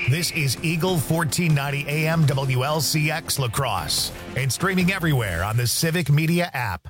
This is Eagle 1490 AM WLCX La Crosse and streaming everywhere on the Civic Media app.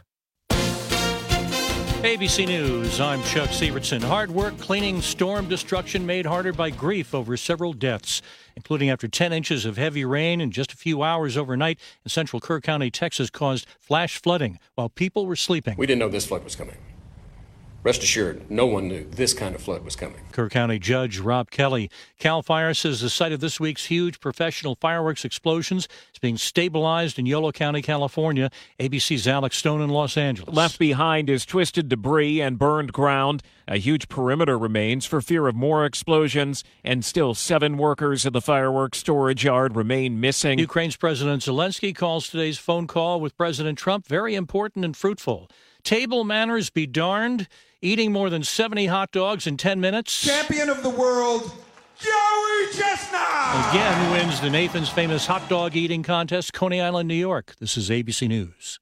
ABC News, I'm Chuck Sievertson. Hard work cleaning storm destruction made harder by grief over several deaths, including after 10 inches of heavy rain in just a few hours overnight in central Kerr County, Texas, caused flash flooding while people were sleeping. We didn't know this flood was coming. Rest assured, no one knew this kind of flood was coming. Kerr County Judge Rob Kelly. CAL FIRE says the site of this week's huge professional fireworks explosions is being stabilized in Yolo County, California. ABC's Alex Stone in Los Angeles. Left behind is twisted debris and burned ground. A huge perimeter remains for fear of more explosions, and still 7 workers in the fireworks storage yard remain missing. Ukraine's President Zelensky calls today's phone call with President Trump very important and fruitful. Table manners be darned. Eating more than 70 hot dogs in 10 minutes. Champion of the world, Joey Chestnut! Again wins the Nathan's Famous Hot Dog Eating Contest, Coney Island, New York. This is ABC News.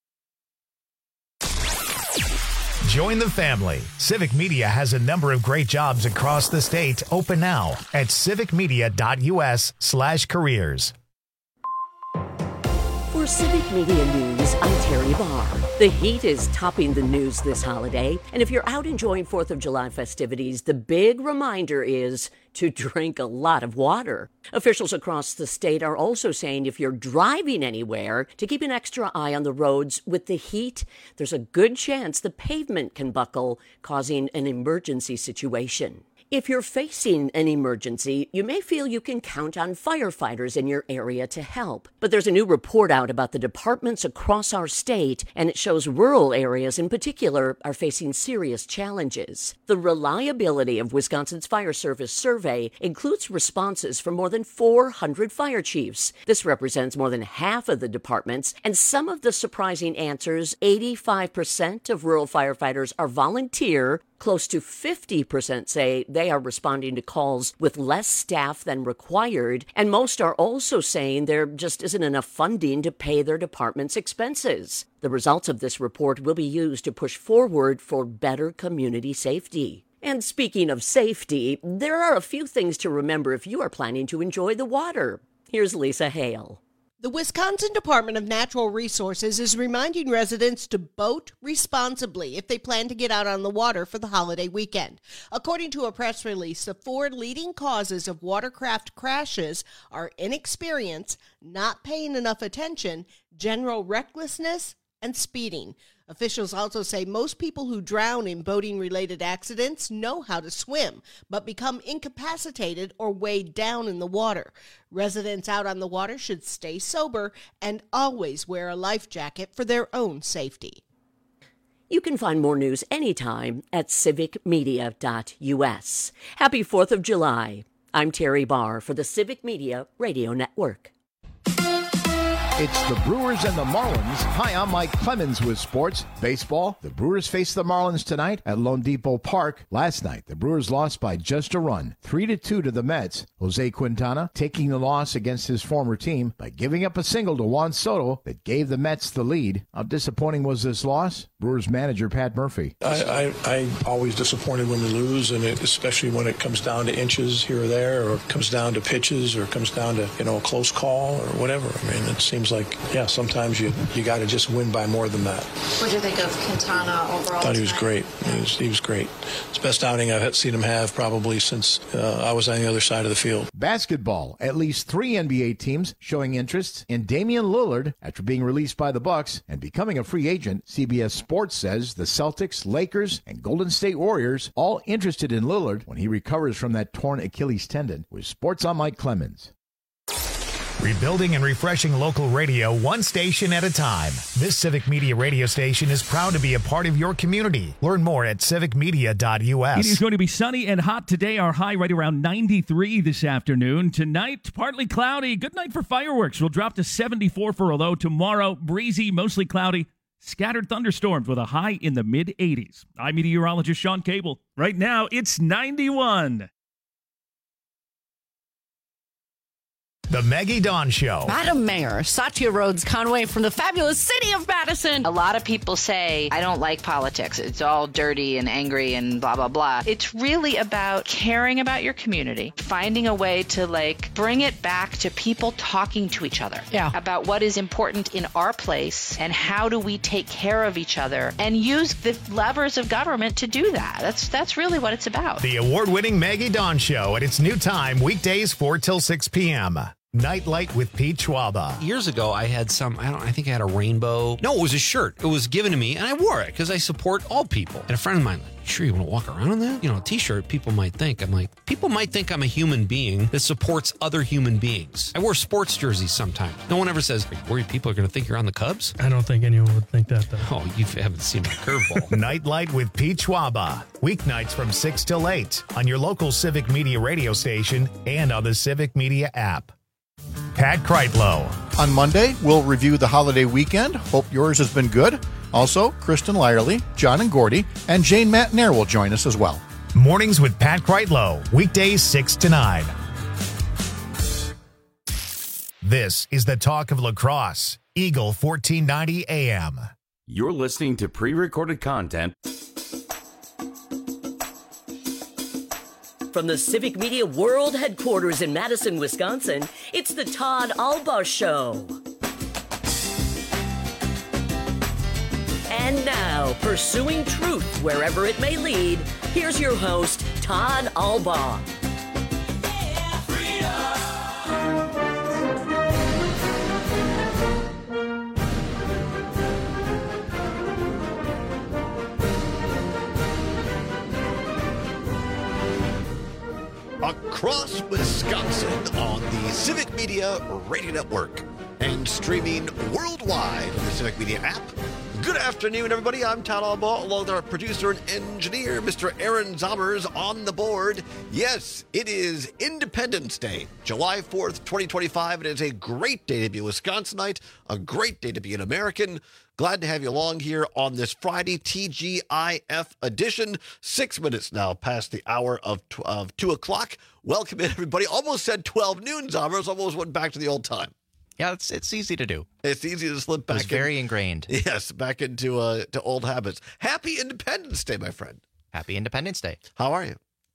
Join the family. Civic Media has a number of great jobs across the state open now at civicmedia.us/careers. For Civic Media News, I'm Terry Barr. The heat is topping the news this holiday, and if you're out enjoying 4th of July festivities, the big reminder is to drink a lot of water. Officials across the state are also saying if you're driving anywhere, to keep an extra eye on the roads. With the heat, there's a good chance the pavement can buckle, causing an emergency situation. If you're facing an emergency, you may feel you can count on firefighters in your area to help. But there's a new report out about the departments across our state, and it shows rural areas in particular are facing serious challenges. The reliability of Wisconsin's Fire Service survey includes responses from more than 400 fire chiefs. This represents more than half of the departments, and some of the surprising answers: 85% of rural firefighters are volunteer. Close to 50% say they are responding to calls with less staff than required, and most are also saying there just isn't enough funding to pay their department's expenses. The results of this report will be used to push forward for better community safety. And speaking of safety, there are a few things to remember if you are planning to enjoy the water. Here's Lisa Hale. The Wisconsin Department of Natural Resources is reminding residents to boat responsibly if they plan to get out on the water for the holiday weekend. According to a press release, the 4 leading causes of watercraft crashes are inexperience, not paying enough attention, general recklessness, and speeding. Officials also say most people who drown in boating-related accidents know how to swim, but become incapacitated or weighed down in the water. Residents out on the water should stay sober and always wear a life jacket for their own safety. You can find more news anytime at civicmedia.us. Happy 4th of July. I'm Terry Barr for the Civic Media Radio Network. It's the Brewers and the Marlins. Hi, I'm Mike Clemens with sports. Baseball, the Brewers face the Marlins tonight at Lone Depot Park. Last night, the Brewers lost by just a run, 3-2 to the Mets. Jose Quintana taking the loss against his former team by giving up a single to Juan Soto that gave the Mets the lead. How disappointing was this loss? Brewers manager Pat Murphy. I always disappointed when we lose, and especially when it comes down to inches here or there, or it comes down to pitches, or it comes down to a close call or whatever. I mean, it seems like sometimes you got to just win by more than that. What do you think of Quintana overall? I thought he was great. He was great. It's the best outing I've seen him have probably since I was on the other side of the field. Basketball, at least 3 NBA teams showing interest in Damian Lillard after being released by the Bucks and becoming a free agent. CBS Sports says the Celtics, Lakers, and Golden State Warriors all interested in Lillard when he recovers from that torn Achilles tendon. With Sports, I'm Mike Clemens. Rebuilding and refreshing local radio one station at a time. This Civic Media radio station is proud to be a part of your community. Learn more at civicmedia.us. It is going to be sunny and hot today. Our high right around 93 this afternoon. Tonight, partly cloudy. Good night for fireworks. We'll drop to 74 for a low. Tomorrow, breezy, mostly cloudy. Scattered thunderstorms with a high in the mid-80s. I'm meteorologist Sean Cable. Right now, it's 91. The Maggie Dawn Show. Madam Mayor, Satya Rhodes Conway from the fabulous city of Madison. A lot of people say, I don't like politics. It's all dirty and angry and blah, blah, blah. It's really about caring about your community, finding a way to bring it back to people talking to each other about what is important in our place and how do we take care of each other and use the levers of government to do that. That's really what it's about. The award-winning Maggie Dawn Show at its new time, weekdays 4 till 6 p.m. Nightlight with Pete Schwaba. Years ago, I had I think I had a rainbow. No, it was a shirt. It was given to me, and I wore it because I support all people. And a friend of mine, sure you want to walk around in that? A t-shirt, people might think. I'm like, people might think I'm a human being that supports other human beings. I wear sports jerseys sometimes. No one ever says, are you worried people are going to think you're on the Cubs? I don't think anyone would think that, though. Oh, you haven't seen my curveball. Nightlight with Pete Schwaba. Weeknights from 6 till 8 on your local Civic Media radio station and on the Civic Media app. Pat Kreitlow. On Monday, we'll review the holiday weekend. Hope yours has been good. Also, Kristen Lyerly, John and Gordy, and Jane Matnair will join us as well. Mornings with Pat Kreitlow. Weekdays 6 to 9. This is the talk of lacrosse. Eagle 1490 AM. You're listening to pre-recorded content. From the Civic Media World Headquarters in Madison, Wisconsin, it's the Todd Alba Show. And now, pursuing truth wherever it may lead, here's your host, Todd Alba. Across Wisconsin on the Civic Media Radio Network and streaming worldwide on the Civic Media app. Good afternoon, everybody. I'm Todd Alba, along with our producer and engineer, Mr. Aaron Zommers, on the board. Yes, it is Independence Day, July 4th, 2025. It is a great day to be a Wisconsinite, a great day to be an American. Glad to have you along here on this Friday TGIF edition. 6 minutes now past the hour of 2 o'clock. Welcome in, everybody. Almost said 12 noon, Zommers. Almost went back to the old time. Yeah, it's easy to do. It's easy to slip back. It's very ingrained. Yes, back into to old habits. Happy Independence Day, my friend. Happy Independence Day. How are you?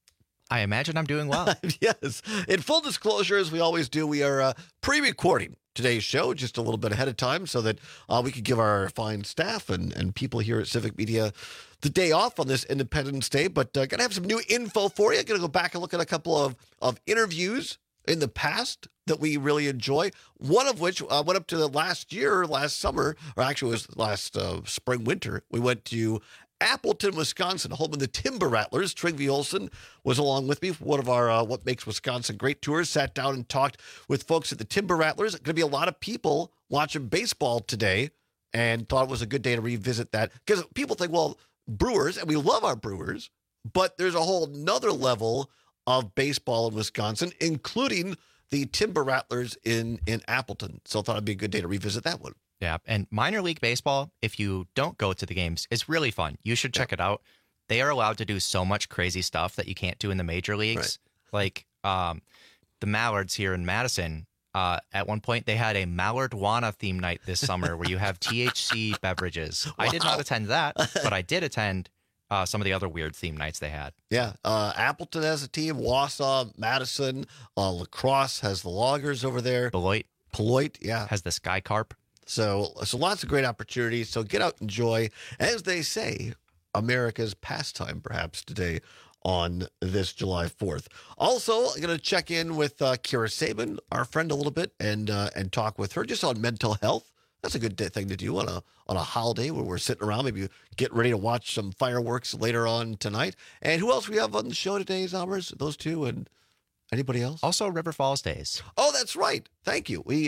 I imagine I'm doing well. Yes. In full disclosure, as we always do, we are pre-recording today's show just a little bit ahead of time so that we could give our fine staff and people here at Civic Media the day off on this Independence Day. But going to have some new info for you. Going to go back and look at a couple of interviews in the past that we really enjoy. One of which went up to last summer, or actually it was last spring, winter. We went to Appleton, Wisconsin, home of the Timber Rattlers. Trygve Olsen was along with me for one of our What Makes Wisconsin Great tours. Sat down and talked with folks at the Timber Rattlers. Going to be a lot of people watching baseball today and thought it was a good day to revisit that. Because people think, well, Brewers, and we love our Brewers, but there's a whole nother level of baseball in Wisconsin, including the Timber Rattlers in Appleton. So I thought it'd be a good day to revisit that one. Yeah, and minor league baseball, if you don't go to the games, is really fun. You should check it out. They are allowed to do so much crazy stuff that you can't do in the major leagues. Right. Like the Mallards here in Madison, at one point they had a Mallardwana theme night this summer where you have THC beverages. Wow. I did not attend that, but I did attend some of the other weird theme nights they had. Yeah. Appleton has a team, Wausau, Madison, La Crosse has the Loggers over there. Beloit, yeah. Has the Sky Carp. So lots of great opportunities. So get out and enjoy, as they say, America's pastime perhaps today on this July 4th. Also, I'm going to check in with Kira Sabin, our friend, a little bit and talk with her just on mental health. That's a good thing to do on a holiday where we're sitting around, maybe get ready to watch some fireworks later on tonight. And who else we have on the show today, Zommers? Those two and anybody else? Also River Falls Days. Oh, that's right. Thank you. We,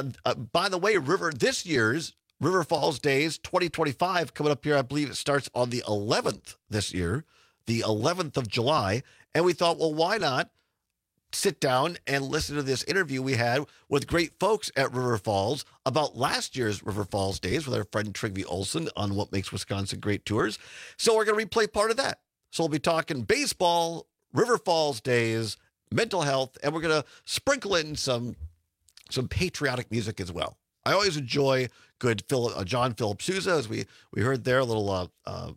by the way, this year's River Falls Days 2025 coming up here, I believe it starts on the 11th this year, the 11th of July. And we thought, well, why not sit down and listen to this interview we had with great folks at River Falls about last year's River Falls Days with our friend Trygve Olsen on What Makes Wisconsin Great tours. So we're going to replay part of that. So we'll be talking baseball, River Falls Days, mental health, and we're going to sprinkle in some some patriotic music as well. I always enjoy good John Philip Sousa, as we heard there, a little,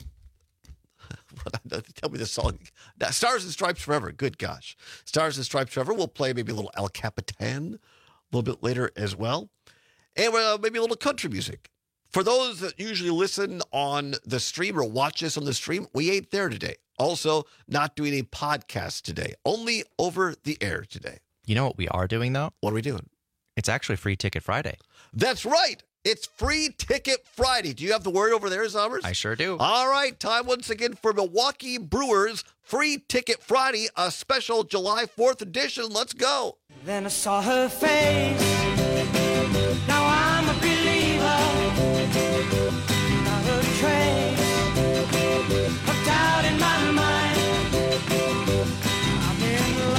tell me this song. Stars and Stripes Forever. Good gosh. Stars and Stripes Forever. We'll play maybe a little El Capitan a little bit later as well. And maybe a little country music. For those that usually listen on the stream or watch us on the stream, we ain't there today. Also, not doing a podcast today. Only over the air today. You know what we are doing, though? What are we doing? It's actually Free Ticket Friday. That's right. It's Free Ticket Friday. Do you have the word over there, Zommers? I sure do. All right. Time once again for Milwaukee Brewers Free Ticket Friday, a special July 4th edition. Let's go. Then I saw her face. Now I'm a believer. Not a trace of doubt in my mind. I'm in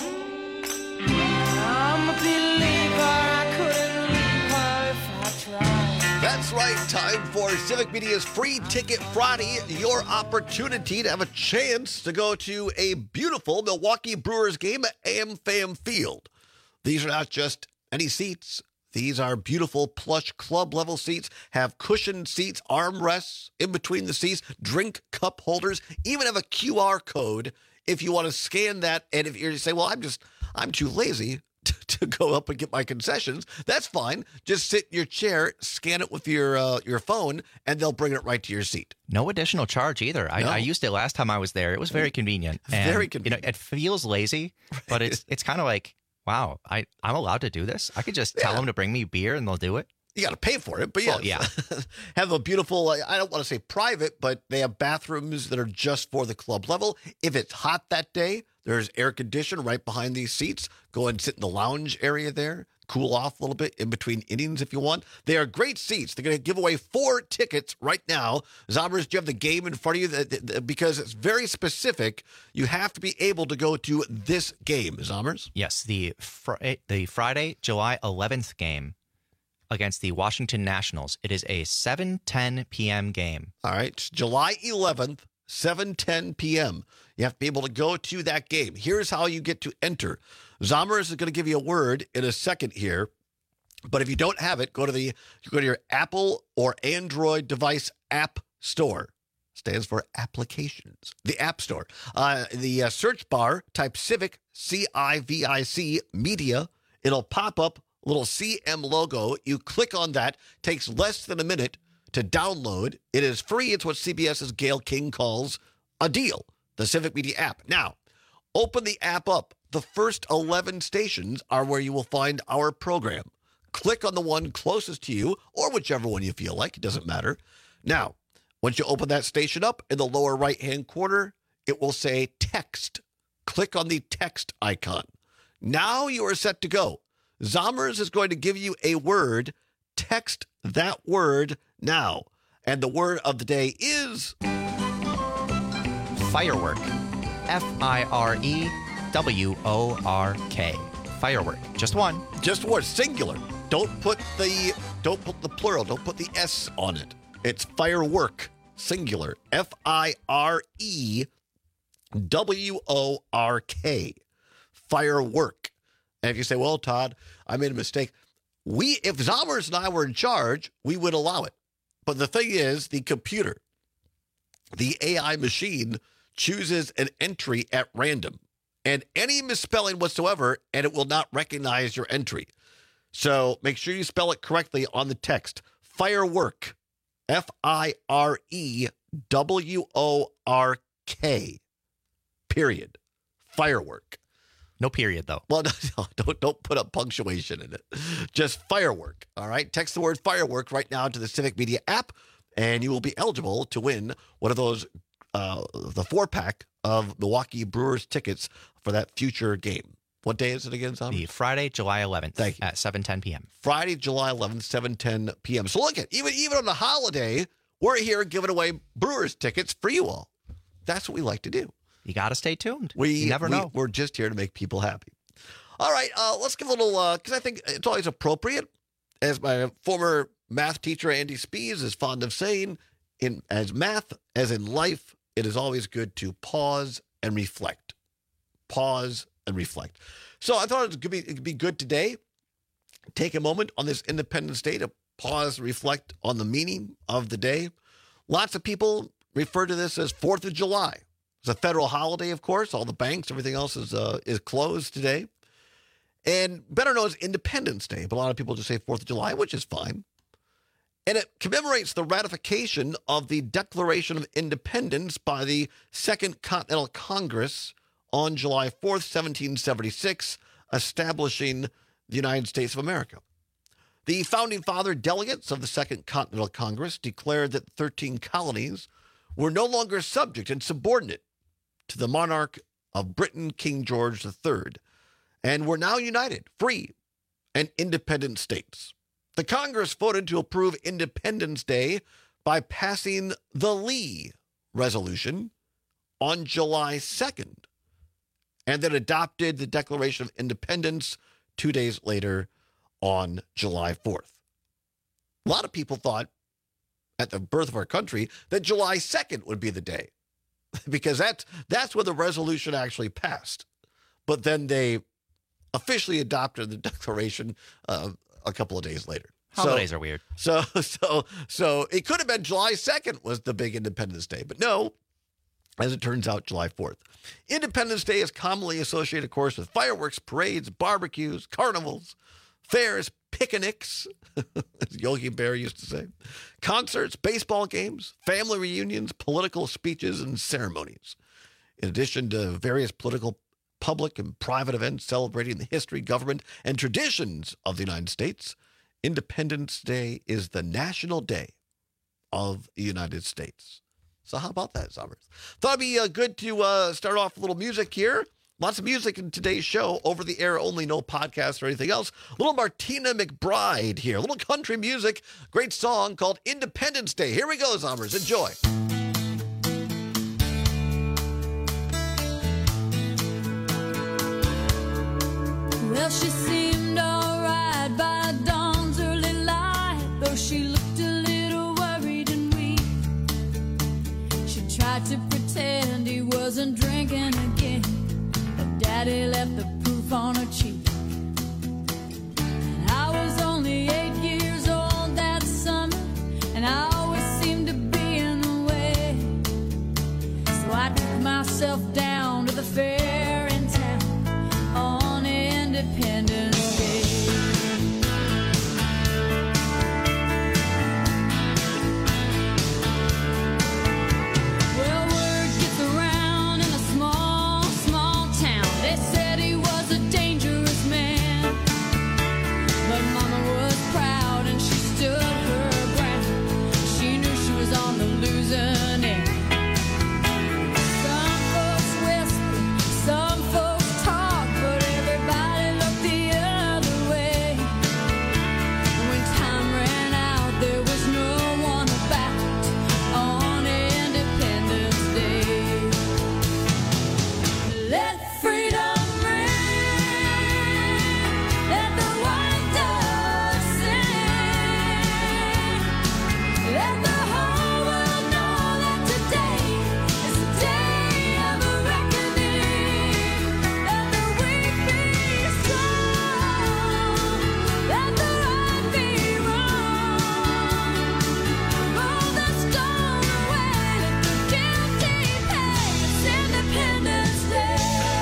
love. I'm a believer. I couldn't leave her if I tried. That's right. Time for Civic Media's Free Ticket Friday. Your opportunity to have a chance to go to a beautiful Milwaukee Brewers game at AmFam Field. These are not just any seats. These are beautiful plush club level seats, have cushioned seats, armrests in between the seats, drink cup holders, even have a QR code if you want to scan that. And if you say, well, I'm too lazy to go up and get my concessions, that's fine. Just sit in your chair, scan it with your phone, and they'll bring it right to your seat. No additional charge either. No. I used it last time I was there. It was very convenient. And, very convenient. It feels lazy, but it's kind of like, wow, I'm allowed to do this? I could just tell them to bring me beer and they'll do it? You got to pay for it, but yes. Well, yeah. Have a beautiful, I don't want to say private, but they have bathrooms that are just for the club level. If it's hot that day, there's air conditioning right behind these seats. Go and sit in the lounge area there. Cool off a little bit in between innings if you want. They are great seats. They're going to give away 4 tickets right now. Zommers, do you have the game in front of you? Because it's very specific. You have to be able to go to this game, Zommers. Yes, the Friday, July 11th game against the Washington Nationals. It is a 7:10 p.m. game. All right, July 11th, 7:10 p.m. You have to be able to go to that game. Here's how you get to enter. Zommers is going to give you a word in a second here, but if you don't have it, go to your Apple or Android device app store. Stands for applications. The App Store. The search bar, type Civic, CIVIC, Media. It'll pop up a little CM logo. You click on that. Takes less than a minute to download. It is free. It's what CBS's Gail King calls a deal. The Civic Media app. Now, open the app up. The first 11 stations are where you will find our program. Click on the one closest to you, or whichever one you feel like. It doesn't matter. Now, once you open that station up, in the lower right-hand corner, it will say text. Click on the text icon. Now you are set to go. Zommers is going to give you a word. Text that word now. And the word of the day is... Firework. Firework. Firework. Just one. Just one. Singular. Don't put the plural. Don't put the S on it. It's firework. Singular. FIREWORK. Firework. And if you say, well, Todd, I made a mistake. If Zommers and I were in charge, we would allow it. But the thing is, the computer, the AI machine, chooses an entry at random. And any misspelling whatsoever, and it will not recognize your entry. So make sure you spell it correctly on the text. Firework. FIREWORK. Period. Firework. No period, though. Well, no, don't put a punctuation in it. Just firework. All right. Text the word firework right now to the Civic Media app, and you will be eligible to win one of those, the 4-pack of Milwaukee Brewers tickets for that future game. What day is it again, Tom? The Friday, July 11th. Thank you. At 7:10 p.m. Friday, July 11th, 7:10 p.m. So look at even on the holiday, we're here giving away Brewers tickets for you all. That's what we like to do. You got to stay tuned. You never know. We're just here to make people happy. All right, let's give a little, because I think it's always appropriate, as my former math teacher, Andy Spees, is fond of saying, as math, as in life, it is always good to pause and reflect. Pause and reflect. So I thought it could be good today take a moment on this Independence Day to pause, reflect on the meaning of the day. Lots of people refer to this as 4th of July. It's a federal holiday, of course. All the banks, everything else is closed today. And better known as Independence Day, but a lot of people just say 4th of July, which is fine. And it commemorates the ratification of the Declaration of Independence by the Second Continental Congress on July 4th, 1776, establishing the United States of America. The founding father delegates of the Second Continental Congress declared that 13 colonies were no longer subject and subordinate to the monarch of Britain, King George III, and were now united, free, and independent states. The Congress voted to approve Independence Day by passing the Lee Resolution on July 2nd, and then adopted the Declaration of Independence 2 days later on July 4th. A lot of people thought at the birth of our country that July 2nd would be the day because that's when the resolution actually passed. But then they officially adopted the Declaration a couple of days later. Holidays are weird. So it could have been July 2nd was the big Independence Day, but no, as it turns out, July 4th. Independence Day is commonly associated, of course, with fireworks, parades, barbecues, carnivals, fairs, picnics, as Yogi Bear used to say, concerts, baseball games, family reunions, political speeches, and ceremonies. In addition to various political, public, and private events celebrating the history, government, and traditions of the United States, Independence Day is the national day of the United States. So how about that, Summers? Thought it'd be good to start off a little music here. Lots of music in today's show, over the air only, no podcast or anything else. Little Martina McBride here, a little country music, great song called Independence Day. Here we go, Summers. Enjoy. Well, she seemed all right by dawn's early light, though she looked a little worried and weak. She tried to pretend he wasn't drinking again, but Daddy left the proof on her cheek. And I was only 8 years old that summer, and I always seemed to be in the way. So I took myself down to the fair in town on Independence Day. Well, word gets around in a small, small town. They said he was a dangerous man, but Mama was proud and she stood her ground. She knew she was on the losing end. Some folks whisper, some folks talk, but everybody looked the other way. When time ran out, there was no one about on Independence Day. Let freedom ring, let the white dove sing, let the whole world know that today is a day of reckoning. Let the weak be strong, let the right be wrong. Roll the stone away, let the guilty pay. It's Independence Day.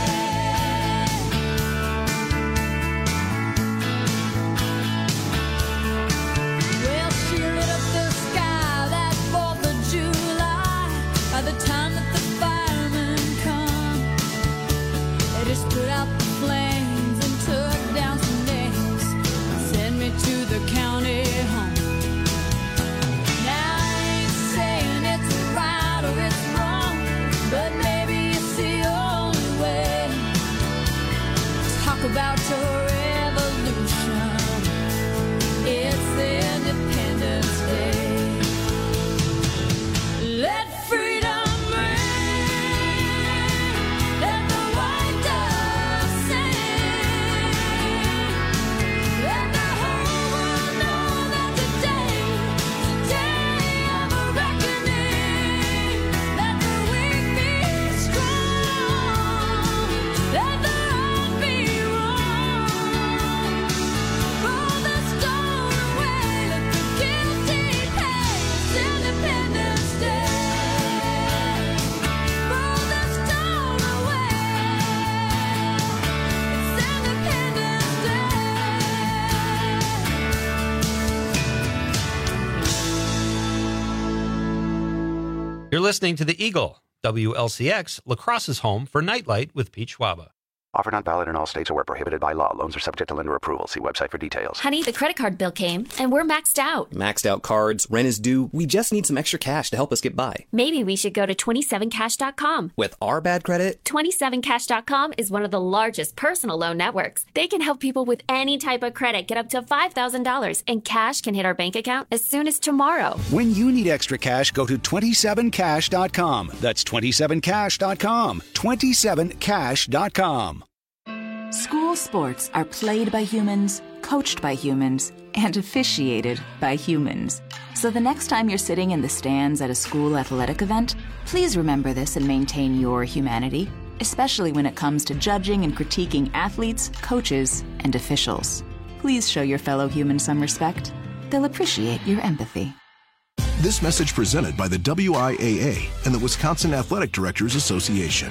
Well, she lit up the sky that 4th of July. By the time that the firemen come, they just put out the flames and took down some names and sent me to the county home. Now I ain't saying it's right or it's wrong, but maybe it's the only way. Talk about your revolution. It's Independence Day. Let freedom ring, let the white dove sing, let the whole world know that today is a day of reckoning. Let the weak be strong, let the right be wrong. Roll You're listening to The Eagle, WLCX, La Crosse's home for Nightlight with Pete Schwaba. Offer not valid in all states or where prohibited by law. Loans are subject to lender approval. See website for details. Honey, the credit card bill came, and we're maxed out. Maxed out cards, rent is due. We just need some extra cash to help us get by. Maybe we should go to 27cash.com. With our bad credit? 27cash.com is one of the largest personal loan networks. They can help people with any type of credit get up to $5,000, and cash can hit our bank account as soon as tomorrow. When you need extra cash, go to 27cash.com. That's 27cash.com. 27cash.com. School sports are played by humans, coached by humans, and officiated by humans. So the next time you're sitting in the stands at a school athletic event, please remember this and maintain your humanity, especially when it comes to judging and critiquing athletes, coaches, and officials. Please show your fellow humans some respect. They'll appreciate your empathy. This message presented by the WIAA and the Wisconsin Athletic Directors Association.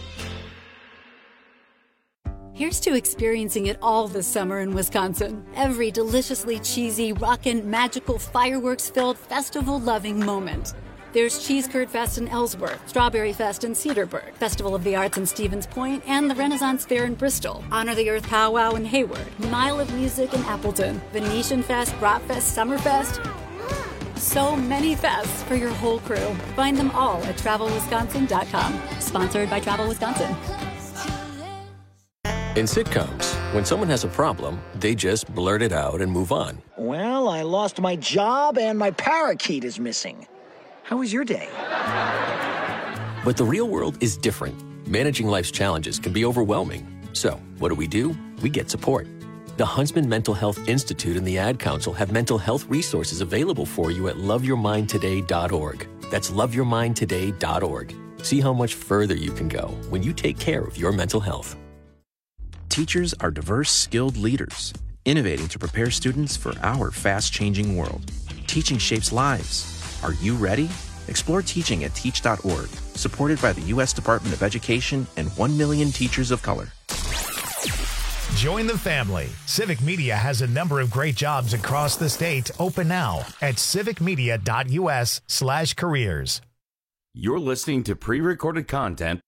Here's to experiencing it all this summer in Wisconsin. Every deliciously cheesy, rockin', magical, fireworks-filled, festival-loving moment. There's Cheese Curd Fest in Ellsworth, Strawberry Fest in Cedarburg, Festival of the Arts in Stevens Point, and the Renaissance Fair in Bristol, Honor the Earth Powwow in Hayward, Mile of Music in Appleton, Venetian Fest, Bratfest, Summerfest. So many fests for your whole crew. Find them all at TravelWisconsin.com. Sponsored by Travel Wisconsin. In sitcoms, when someone has a problem, they just blurt it out and move on. Well, I lost my job and my parakeet is missing. How was your day? But the real world is different. Managing life's challenges can be overwhelming. So, what do? We get support. The Huntsman Mental Health Institute and the Ad Council have mental health resources available for you at loveyourmindtoday.org. That's loveyourmindtoday.org. See how much further you can go when you take care of your mental health. Teachers are diverse, skilled leaders, innovating to prepare students for our fast-changing world. Teaching shapes lives. Are you ready? Explore teaching at teach.org, supported by the U.S. Department of Education and 1 million teachers of color. Join the family. Civic Media has a number of great jobs across the state open now at civicmedia.us/careers. You're listening to pre-recorded content.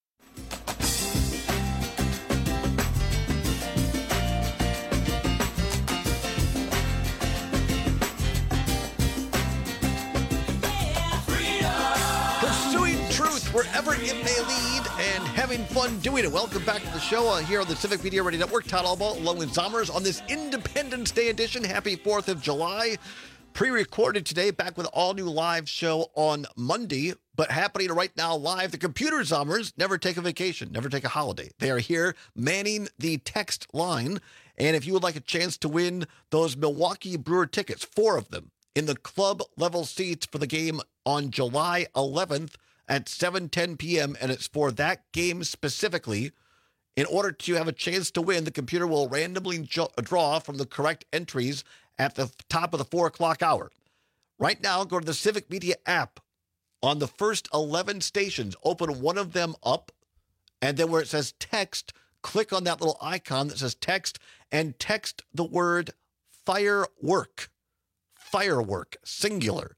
Wherever it may lead, and having fun doing it. Welcome back to the show here on the Civic Media Radio Network. Todd Albaugh along with Zommers on this Independence Day edition. Happy 4th of July. Pre-recorded today, back with all new live show on Monday, but happening right now live. The computer Zommers never take a vacation, never take a holiday. They are here manning the text line. And if you would like a chance to win those Milwaukee Brewer tickets, 4 of them in the club level seats for the game on July 11th, at 7:10 p.m., and it's for that game specifically. In order to have a chance to win, the computer will randomly draw from the correct entries at the top of the 4 o'clock hour. Right now, go to the Civic Media app. On the first 11 stations, open one of them up, and then where it says text, click on that little icon that says text, and text the word firework. Firework, singular.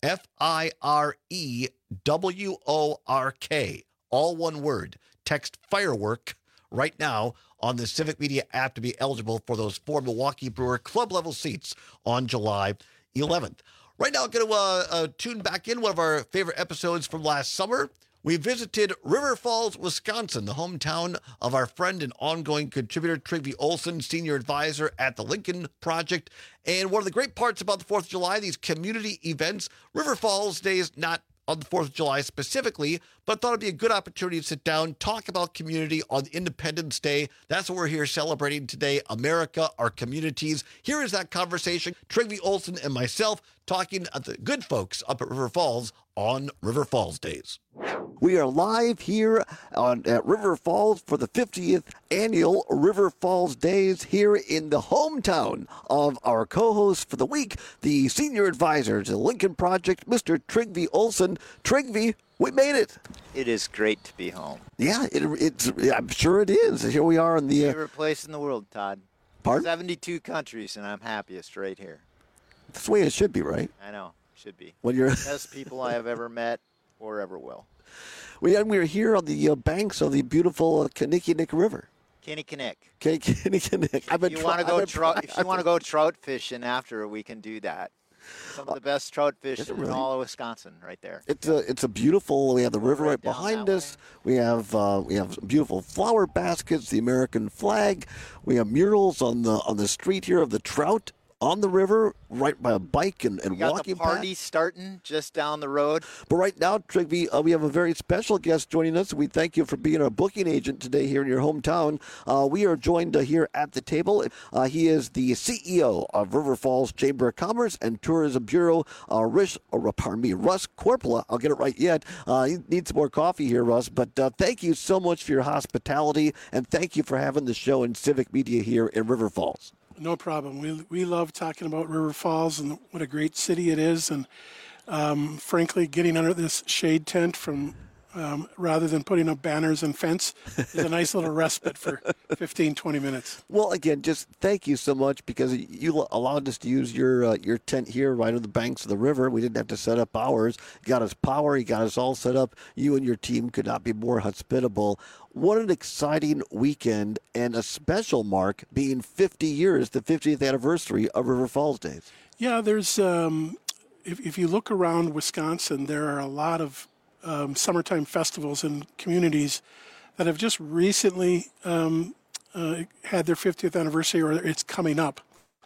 FIREWORK, all one word. Text firework right now on the Civic Media app to be eligible for those 4 Milwaukee Brewer club level seats on July 11th. Right now, I'm going to tune back in one of our favorite episodes from last summer. We visited River Falls, Wisconsin, the hometown of our friend and ongoing contributor Trygve Olsen, senior advisor at the Lincoln Project. And one of the great parts about the 4th of July, these community events, River Falls Day is not on the 4th of July specifically, but thought it'd be a good opportunity to sit down, talk about community on Independence Day. That's what we're here celebrating today, America, our communities. Here is that conversation, Trygve Olsen and myself talking at the good folks up at River Falls on River Falls Days. We are live here at River Falls for the 50th annual River Falls Days here in the hometown of our co-host for the week, the senior advisor to the Lincoln Project, Mr. Trygve Olsen. Trygve, we made it. It is great to be home. Yeah, I'm sure it is. Here we are in the... favorite place in the world, Todd. Pardon? 72 countries, and I'm happiest right here. That's the way it should be, right? I know. Should be. When you're best people I have ever met. or ever will. We're here on the banks of the beautiful Kinnickinnick River. Kinnickinnick. Kinnickinnick. If you want to go trout fishing after, we can do that. Some of the best trout fishing in all of Wisconsin, right there. It's a beautiful. We have the river right behind us. We have beautiful flower baskets, the American flag. We have murals on the street here of the trout on the river, right by a bike and we got walking the party path. starting just down the road. But right now, Trigby, we have a very special guest joining us. We thank you for being our booking agent today here in your hometown. We are joined here at the table. He is the CEO of River Falls Chamber of Commerce and Tourism Bureau, Russ Korpela. I'll get it right yet. You need some more coffee here, Russ. But thank you so much for your hospitality, and thank you for having the show in Civic Media here in River Falls. No problem. We love talking about River Falls and what a great city it is. And frankly, getting under this shade tent from rather than putting up banners and fence is a nice little respite for 15, 20 minutes. Well, again, just thank you so much because you allowed us to use your tent here right on the banks of the river. We didn't have to set up ours. You got us power. You got us all set up. You and your team could not be more hospitable. What an exciting weekend and a special mark being 50 years, the 50th anniversary of River Falls Days. Yeah, there's if you look around Wisconsin, there are a lot of summertime festivals and communities that have just recently had their 50th anniversary or it's coming up.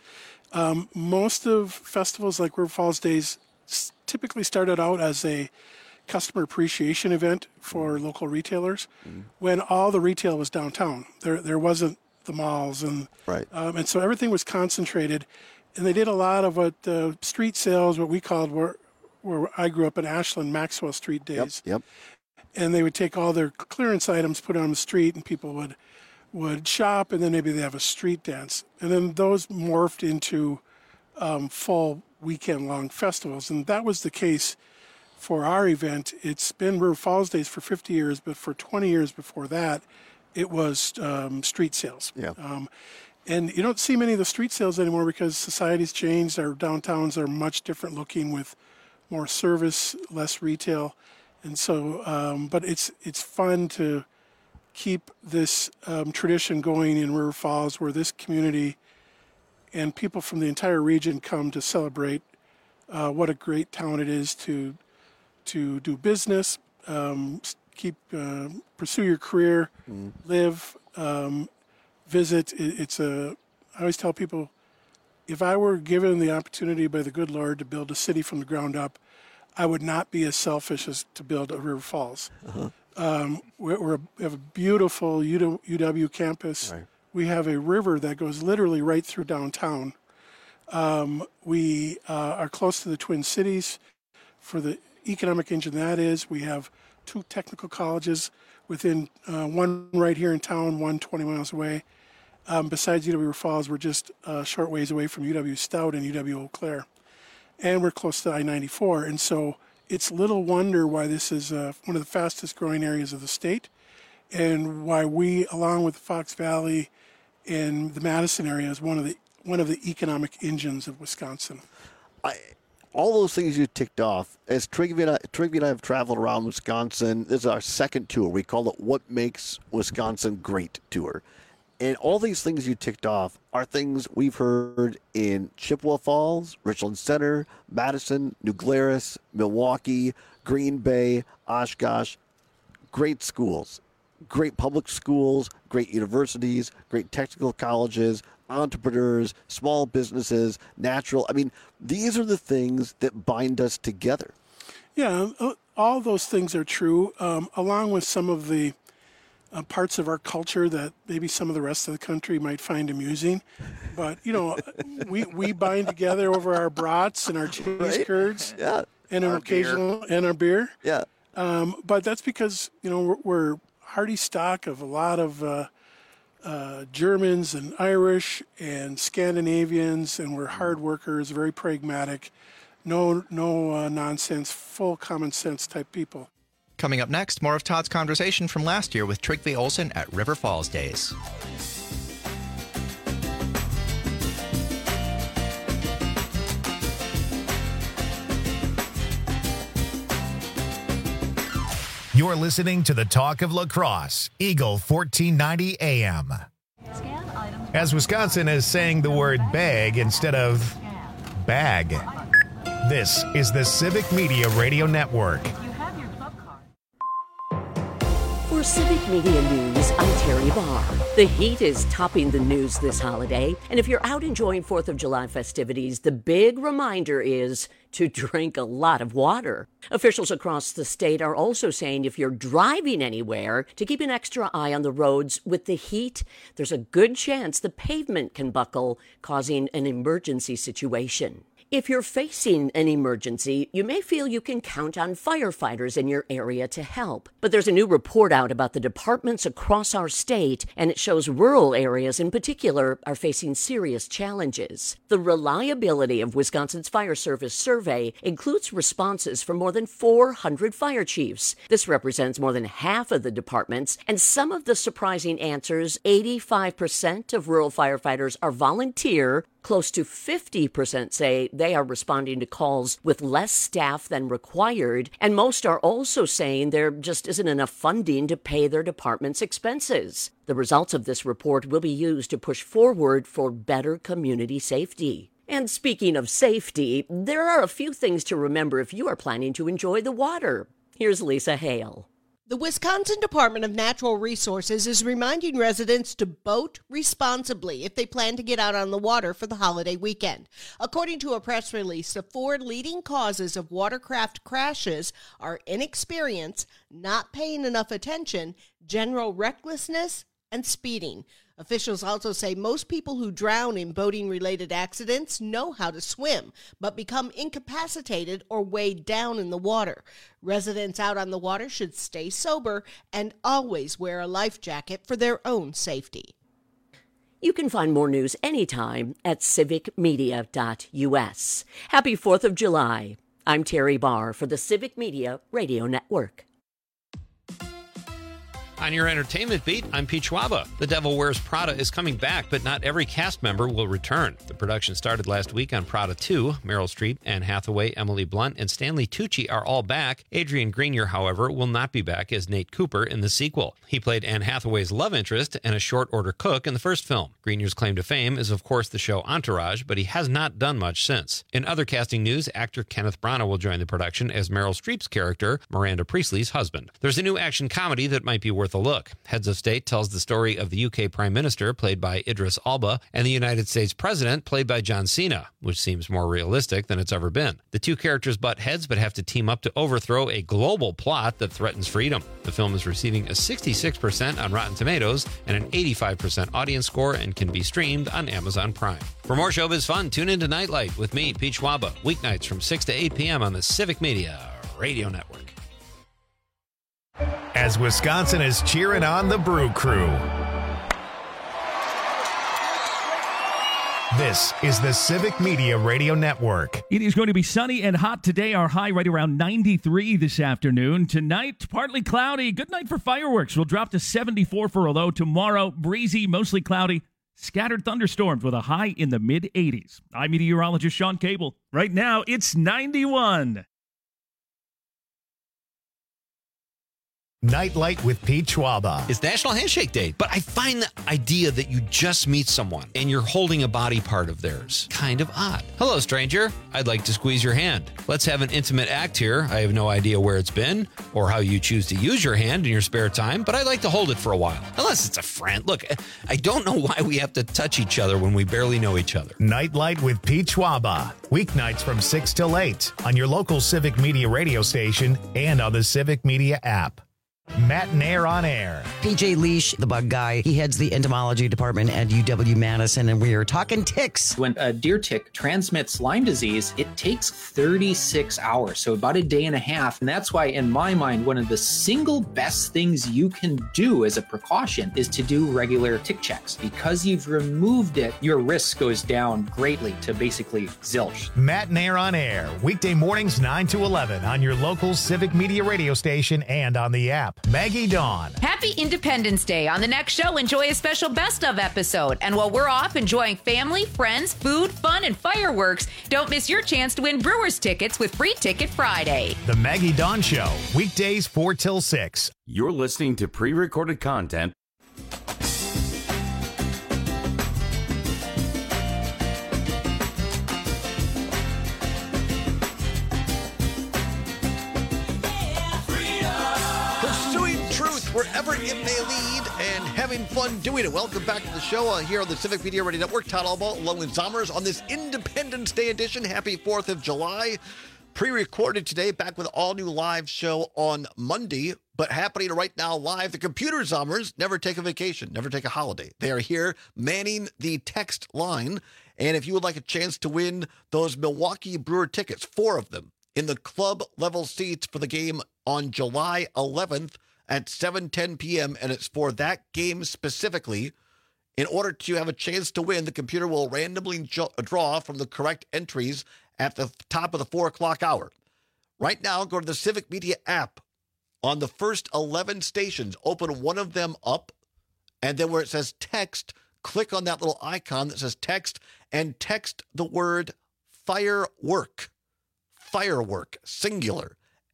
Most of festivals like River Falls Days typically started out as a customer appreciation event for local retailers when all the retail was downtown. There wasn't the malls and so everything was concentrated, and they did a lot of what street sales, what we called where I grew up in Ashland, Maxwell Street days. Yep. And they would take all their clearance items, put it on the street, and people would shop, and then maybe they have a street dance. And then those morphed into full weekend-long festivals, and that was the case for our event. It's been River Falls Days for 50 years, but for 20 years before that, it was street sales. Yeah. And you don't see many of the street sales anymore because society's changed. Our downtowns are much different looking with more service, less retail. And so, but it's fun to keep this tradition going in River Falls where this community and people from the entire region come to celebrate what a great town it is to do business, pursue your career, live, visit. I always tell people, if I were given the opportunity by the good Lord to build a city from the ground up, I would not be as selfish as to build a River Falls. We have a beautiful UW campus. Right. We have a river that goes literally right through downtown. We are close to the Twin Cities for the economic engine that is. We have 2 technical colleges within one right here in town, one 20 miles away. Besides UW River Falls, we're just a short ways away from UW Stout and UW Eau Claire. And we're close to I-94. And so it's little wonder why this is one of the fastest growing areas of the state and why we, along with the Fox Valley and the Madison area, is one of the economic engines of Wisconsin. All those things you ticked off, as Trigby and I have traveled around Wisconsin, this is our second tour. We call it What Makes Wisconsin Great tour. And all these things you ticked off are things we've heard in Chippewa Falls, Richland Center, Madison, New Glarus, Milwaukee, Green Bay, Oshkosh. Great schools, great public schools, great universities, great technical colleges, entrepreneurs, small businesses, natural. I mean, these are the things that bind us together. Yeah, all those things are true, along with some of the parts of our culture that maybe some of the rest of the country might find amusing. But, we bind together over our brats and our cheese curds and our occasional beer. And our beer. Yeah. But that's because, we're hearty stock of a lot of Germans and Irish and Scandinavians, and we're hard workers, very pragmatic, no nonsense, full common sense type people. Coming up next, more of Todd's conversation from last year with Trygve Olsen at River Falls Days. You're listening to the Talk of La Crosse, Eagle 1490 AM. As Wisconsin is saying the word bag instead of bag. This is the Civic Media Radio Network. For Civic Media News, I'm Terry Barr. The heat is topping the news this holiday, and if you're out enjoying 4th of July festivities, the big reminder is to drink a lot of water. Officials across the state are also saying if you're driving anywhere, to keep an extra eye on the roads. With the heat, there's a good chance the pavement can buckle, causing an emergency situation. If you're facing an emergency, you may feel you can count on firefighters in your area to help. But there's a new report out about the departments across our state, and it shows rural areas in particular are facing serious challenges. The reliability of Wisconsin's Fire Service survey includes responses from more than 400 fire chiefs. This represents more than half of the departments, and some of the surprising answers: 85% of rural firefighters are volunteer. Close to 50% say they are responding to calls with less staff than required, and most are also saying there just isn't enough funding to pay their department's expenses. The results of this report will be used to push forward for better community safety. And speaking of safety, there are a few things to remember if you are planning to enjoy the water. Here's Lisa Hale. The Wisconsin Department of Natural Resources is reminding residents to boat responsibly if they plan to get out on the water for the holiday weekend. According to a press release, the 4 leading causes of watercraft crashes are inexperience, not paying enough attention, general recklessness, and speeding. Officials also say most people who drown in boating-related accidents know how to swim, but become incapacitated or weighed down in the water. Residents out on the water should stay sober and always wear a life jacket for their own safety. You can find more news anytime at civicmedia.us. Happy 4th of July. I'm Terry Barr for the Civic Media Radio Network. On your entertainment beat, I'm Pete Schwaba. The Devil Wears Prada is coming back, but not every cast member will return. The production started last week on Prada 2. Meryl Streep, Anne Hathaway, Emily Blunt, and Stanley Tucci are all back. Adrian Grenier, however, will not be back as Nate Cooper in the sequel. He played Anne Hathaway's love interest and a short-order cook in the first film. Grenier's claim to fame is, of course, the show Entourage, but he has not done much since. In other casting news, actor Kenneth Branagh will join the production as Meryl Streep's character, Miranda Priestley's husband. There's a new action comedy that might be worth a look. Heads of State tells the story of the UK Prime Minister, played by Idris Elba, and the United States President, played by John Cena, which seems more realistic than it's ever been. The two characters butt heads but have to team up to overthrow a global plot that threatens freedom. The film is receiving a 66% on Rotten Tomatoes and an 85% audience score and can be streamed on Amazon Prime. For more showbiz fun, tune into Nightlight with me, Pete Schwaba, weeknights from 6 to 8 p.m. on the Civic Media Radio Network. As Wisconsin is cheering on the Brew Crew. This is the Civic Media Radio Network. It is going to be sunny and hot today. Our high right around 93 this afternoon. Tonight, partly cloudy. Good night for fireworks. We'll drop to 74 for a low. Tomorrow, breezy, mostly cloudy. Scattered thunderstorms with a high in the mid-80s. I'm meteorologist Sean Cable. Right now, it's 91. Nightlight with Pete Schwaba. It's National Handshake Day, but I find the idea that you just meet someone and you're holding a body part of theirs kind of odd. Hello, stranger. I'd like to squeeze your hand. Let's have an intimate act here. I have no idea where it's been or how you choose to use your hand in your spare time, but I'd like to hold it for a while. Unless it's a friend. Look, I don't know why we have to touch each other when we barely know each other. Nightlight with Pete Schwaba. Weeknights from 6 till 8 on your local Civic Media radio station and on the Civic Media app. Matt Nair on air. PJ Leash, the bug guy, he heads the entomology department at UW-Madison, and we are talking ticks. When a deer tick transmits Lyme disease, it takes 36 hours, so about a day and a half. And that's why, in my mind, one of the single best things you can do as a precaution is to do regular tick checks. Because you've removed it, your risk goes down greatly to basically zilch. Matt Nair on air, weekday mornings 9 to 11 on your local Civic Media radio station and on the app. Maggie Dawn. Happy Independence Day. On the next show, enjoy a special best of episode. And while we're off enjoying family, friends, food, fun, and fireworks, don't miss your chance to win Brewers tickets with Free Ticket Friday. The Maggie Dawn Show, weekdays 4 till 6. You're listening to pre-recorded content. Wherever it may lead, and having fun doing it. Welcome back to the show here on the Civic Media Radio Network. Todd Albaugh along with Zommers on this Independence Day edition. Happy 4th of July. Pre-recorded today, back with all new live show on Monday, but happening right now live. The computer Zommers never take a vacation, never take a holiday. They are here manning the text line, and if you would like a chance to win those Milwaukee Brewer tickets, 4 of them, in the club level seats for the game on July 11th, at 7:10 p.m., and it's for that game specifically. In order to have a chance to win, the computer will randomly draw from the correct entries at the top of the 4 o'clock hour. Right now, go to the Civic Media app. On the first 11 stations, open one of them up, and then where it says text, click on that little icon that says text, and text the word firework. Firework, singular.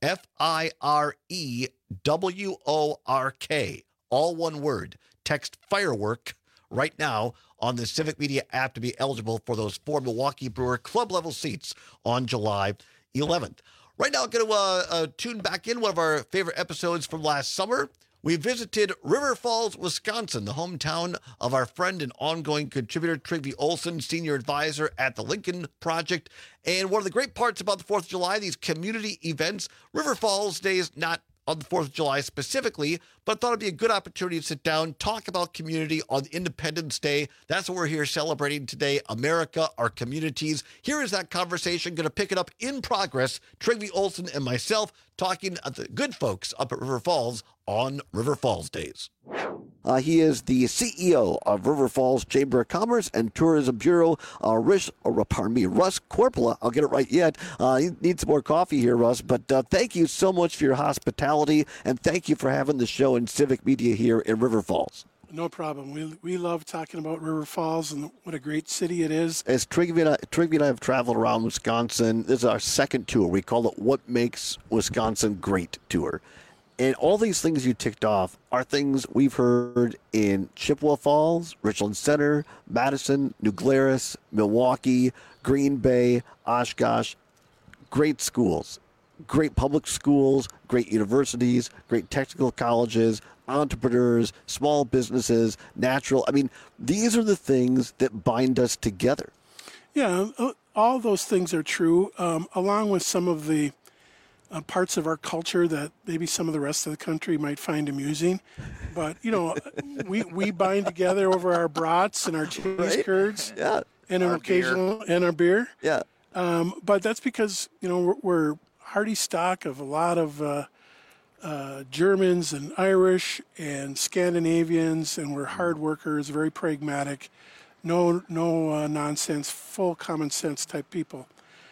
FIREWORK, all one word. Text firework right now on the Civic Media app to be eligible for those 4 Milwaukee Brewer club level seats on July 11th. Right now, I'm going to tune back in one of our favorite episodes from last summer. We visited River Falls, Wisconsin, the hometown of our friend and ongoing contributor Trygve Olsen, senior advisor at the Lincoln Project. And one of the great parts about the 4th of July, these community events, River Falls Day is not on the 4th of July specifically, but I thought it'd be a good opportunity to sit down, talk about community on Independence Day. That's what we're here celebrating today, America, our communities. Here is that conversation, going to pick it up in progress. Trygve Olsen and myself talking at the good folks up at River Falls on River Falls Days. He is the CEO of River Falls Chamber of Commerce and Tourism Bureau, Russ Korpela. I'll get it right yet. You need some more coffee here, Russ, but thank you so much for your hospitality, and thank you for having the show in Civic Media here in River Falls. No problem. We love talking about River Falls and what a great city it is. As Trygve and I have traveled around Wisconsin, this is our second tour. We call it What Makes Wisconsin Great Tour. And all these things you ticked off are things we've heard in Chippewa Falls, Richland Center, Madison, New Glarus, Milwaukee, Green Bay, Oshkosh. Great schools, great public schools, great universities, great technical colleges, entrepreneurs, small businesses, natural. I mean, these are the things that bind us together. Yeah, all those things are true, along with some of the parts of our culture that maybe some of the rest of the country might find amusing. But, you know, we bind together over our brats and our cheese curds, yeah, and an occasional beer. And our beer. Yeah. But that's because, you know, we're hearty stock of a lot of Germans and Irish and Scandinavians, and we're hard workers, very pragmatic, no nonsense, full common sense type people.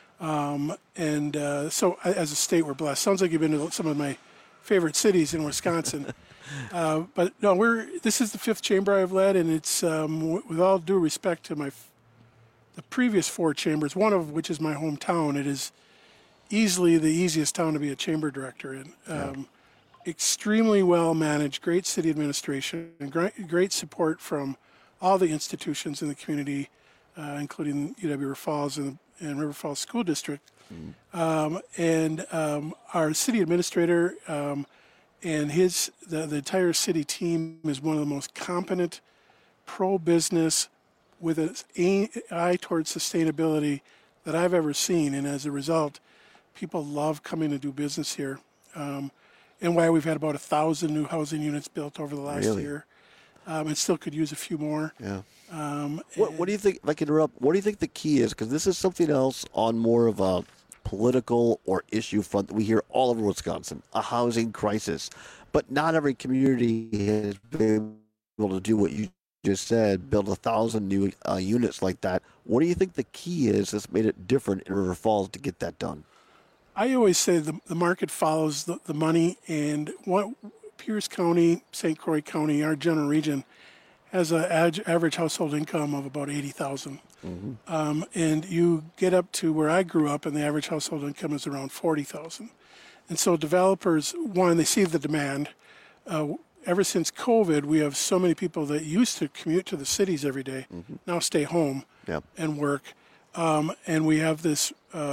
So as a state, we're blessed. Sounds like you've been to some of my favorite cities in Wisconsin. But no, this is the 5th chamber I've led, and it's, with all due respect to the previous 4 chambers, one of which is my hometown, it is easily the easiest town to be a chamber director in. Extremely well managed, great city administration, and great support from all the institutions in the community, including UW River Falls and River Falls School District. Our city administrator and the entire city team is one of the most competent, pro-business, with an eye towards sustainability that I've ever seen. And as a result, people love coming to do business here. And why we've had about 1,000 new housing units built over the last year. And still could use a few more. Yeah. What do you think, if I can interrupt, what do you think the key is? Because this is something else on more of a political or issue front that we hear all over Wisconsin, a housing crisis. But not every community has been able to do what you just said, build 1,000 new units like that. What do you think the key is that's made it different in River Falls to get that done? I always say the market follows the money, and Pierce County, St. Croix County, our general region, has an average household income of about $80,000. And you get up to where I grew up, and the average household income is around $40,000. And so developers, one, they see the demand. Ever since COVID, we have so many people that used to commute to the cities every day, now stay home and work. And we have this,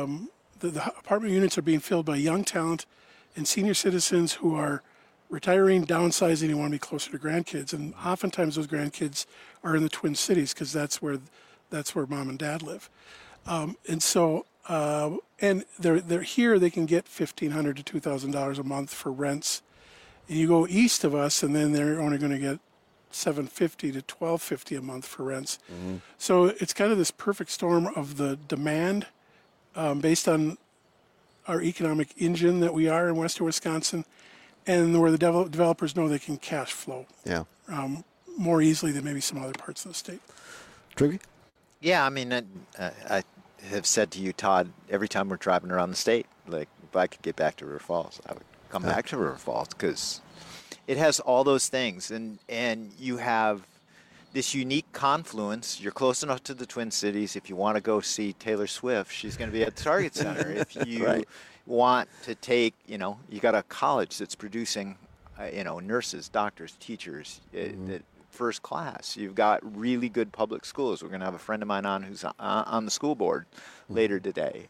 the apartment units are being filled by young talent and senior citizens who are retiring, downsizing, and want to be closer to grandkids. And oftentimes those grandkids are in the Twin Cities because that's where mom and dad live. And so, and they're here, they can get $1,500 to $2,000 a month for rents. And you go east of us, and then they're only going to get $750 to $1,250 a month for rents. So it's kind of this perfect storm of the demand based on our economic engine that we are in western Wisconsin, and where the developers know they can cash flow more easily than maybe some other parts of the state. Triggy? Yeah, I mean, I have said to you, Todd, every time we're driving around the state, like, if I could get back to River Falls, I would come back to River Falls because it has all those things. And you have this unique confluence. You're close enough to the Twin Cities. If you want to go see Taylor Swift, she's going to be at the Target Center. If you want to take, you got a college that's producing, nurses, doctors, teachers, that first class. You've got really good public schools. We're going to have a friend of mine on who's on the school board later today.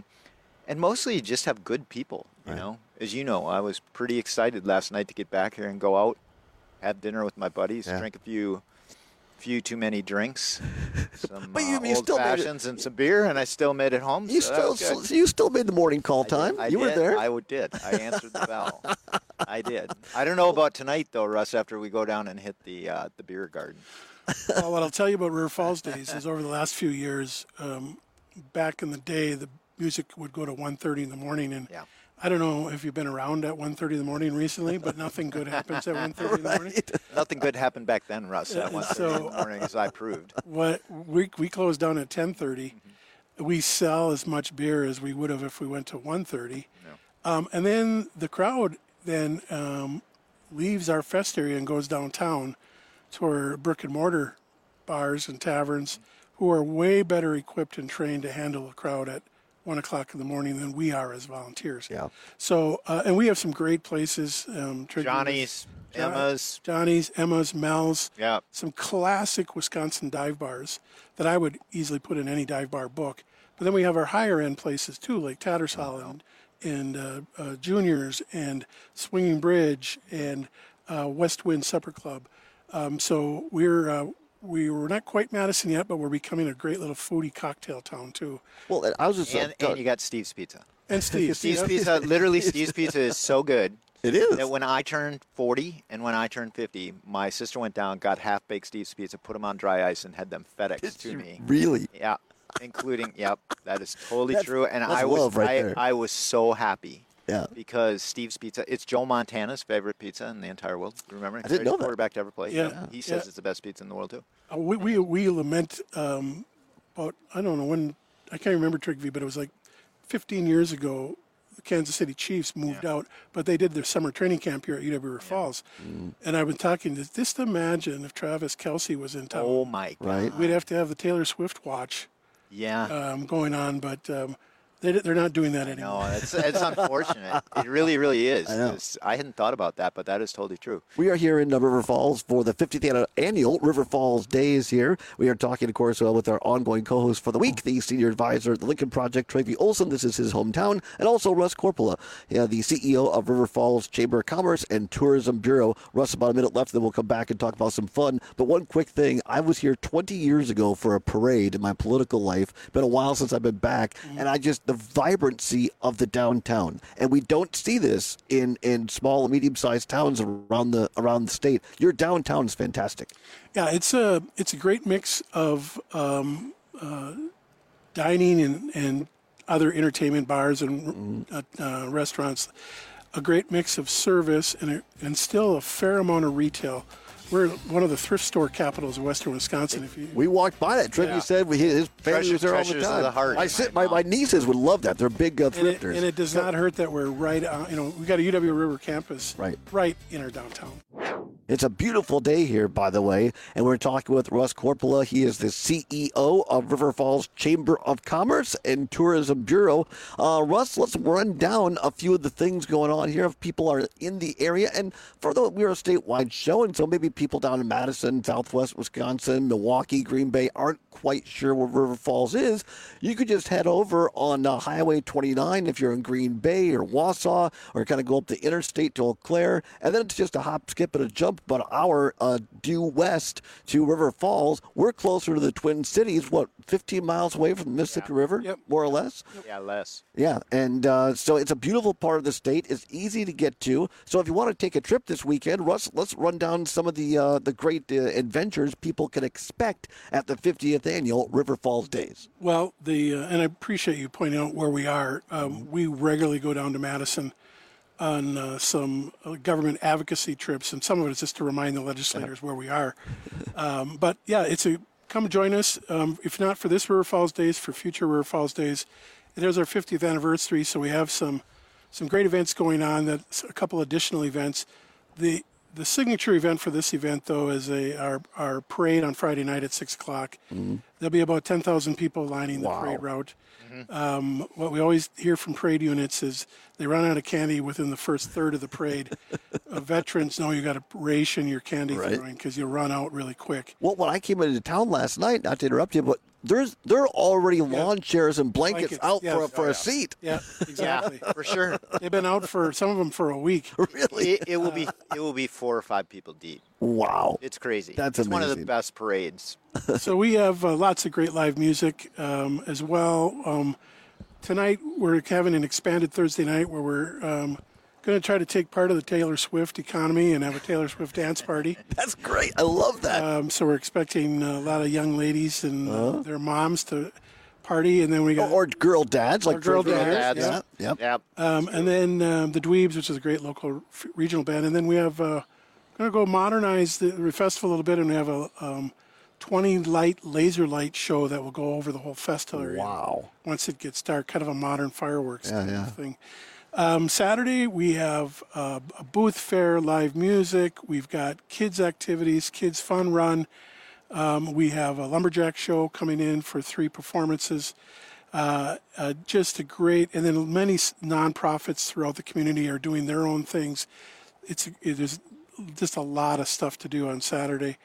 And mostly you just have good people, you know. As you know, I was pretty excited last night to get back here and go out, have dinner with my buddies, drink a few too many drinks, some old fashions and some beer, and I still made it home. You still made the morning call time. You were there. I did. I answered the bell. I did. I don't know about tonight though, Russ. After we go down and hit the beer garden. Well, what I'll tell you about River Falls days is over the last few years, back in the day, the music would go to 1:30 in the morning, and I don't know if you've been around at 1:30 in the morning recently, but nothing good happens at 1:30 in the morning. Nothing good happened back then, Russ, at 1:30 in the morning, as I proved. What we closed down at 10:30. We sell as much beer as we would have if we went to 1:30. And then the crowd leaves our fest area and goes downtown to our brick and mortar bars and taverns who are way better equipped and trained to handle a crowd at 1 o'clock in the morning than we are as volunteers. So, and we have some great places. Johnny's, Emma's, Mel's. Some classic Wisconsin dive bars that I would easily put in any dive bar book. But then we have our higher end places too, like Tattersall and Juniors and Swinging Bridge and West Wind Supper Club. So we were not quite Madison yet, but we're becoming a great little foodie cocktail town too. Well, I was just and you got Steve's Pizza. And Steve's Pizza. Literally, Steve's Pizza is so good. It is. That when I turned 40 and when I turned 50, my sister went down, got half-baked Steve's Pizza, put them on dry ice, and had them FedEx to me. Really? Yeah, including that is totally true. And I was so happy. Because Steve's Pizza, it's Joe Montana's favorite pizza in the entire world. Remember? I didn't know that. Quarterback to ever play. He says it's the best pizza in the world too. We lament about, I don't know when, I can't remember Trigby, but it was like 15 years ago, the Kansas City Chiefs moved out, but they did their summer training camp here at UW River Falls. And I've been talking, just imagine if Travis Kelce was in town. Oh my God. We'd have to have the Taylor Swift watch going on, but they're not doing that anymore. No, it's unfortunate. It really, really is. I hadn't thought about that, but that is totally true. We are here in River Falls for the 50th annual River Falls Days here. We are talking, of course, with our ongoing co-host for the week, the senior advisor at the Lincoln Project, Trevey Olson. This is his hometown. And also Russ Corpola, the CEO of River Falls Chamber of Commerce and Tourism Bureau. Russ, about a minute left, then we'll come back and talk about some fun. But one quick thing. I was here 20 years ago for a parade in my political life. Been a while since I've been back. And the vibrancy of the downtown, and we don't see this in small and medium-sized towns around the state. Your downtown is fantastic. Yeah, it's a great mix of dining and other entertainment bars and restaurants. A great mix of service and still a fair amount of retail. we're one of the thrift store capitals of Western Wisconsin. We walked by that trip. Yeah. You said his family was there all the Treasures time. of the heart. My nieces would love that. They're big thrifters. And it does not hurt that we're right on, we got a UW River campus right in our downtown. It's a beautiful day here, by the way, and we're talking with Russ Corpola. He is the CEO of River Falls Chamber of Commerce and Tourism Bureau. Russ, let's run down a few of the things going on here. If people are in the area, and we're a statewide show, and so maybe people down in Madison, Southwest Wisconsin, Milwaukee, Green Bay aren't quite sure where River Falls is, you could just head over on Highway 29 if you're in Green Bay or Wausau, or kind of go up the interstate to Eau Claire, and then it's just a hop, skip, and a jump about an hour due west to River Falls. We're closer to the Twin Cities, 15 miles away from the Mississippi River, more or less? Yeah, less. Yeah, and so it's a beautiful part of the state. It's easy to get to. So if you want to take a trip this weekend, Russ, let's run down some of the great adventures people can expect at the 50th annual River Falls Days. Well, and I appreciate you pointing out where we are. We regularly go down to Madison on some government advocacy trips, and some of it is just to remind the legislators where we are. But yeah, come join us. If not for this River Falls Days, for future River Falls Days. It is our 50th anniversary, so we have some great events going on. That's a couple additional events. The signature event for this event, though, is our parade on Friday night at 6 o'clock. Mm-hmm. There'll be about 10,000 people lining the parade route. Mm-hmm. What we always hear from parade units is they run out of candy within the first third of the parade. Veterans know you got to ration your candy throwing because you'll run out really quick. Well, when I came into town last night, not to interrupt you, but there are already lawn chairs and blankets out for a seat. Yeah, exactly. Yeah, for sure. They've been out for some of them for a week. Really? It will be 4 or 5 people deep. Wow. It's crazy. That's it's amazing. one of the best parades. So we have lots of great live music as well. Tonight we're having an expanded Thursday night where we're going to try to take part of the Taylor Swift economy and have a Taylor Swift dance party. That's great. I love that. So we're expecting a lot of young ladies and their moms to party, and then we got or girl dads, like girl dads. Yeah. Yep. And then the Dweebs, which is a great local regional band, and then we have going to go modernize the festival a little bit, and we have a 20 laser light show that will go over the whole festival area. Wow! Once it gets dark, kind of a modern fireworks kind of thing. Saturday we have a booth fair, live music. We've got kids activities, kids fun run. We have a lumberjack show coming in for 3 performances. Just a great, and then many nonprofits throughout the community are doing their own things. There's just a lot of stuff to do on Saturday.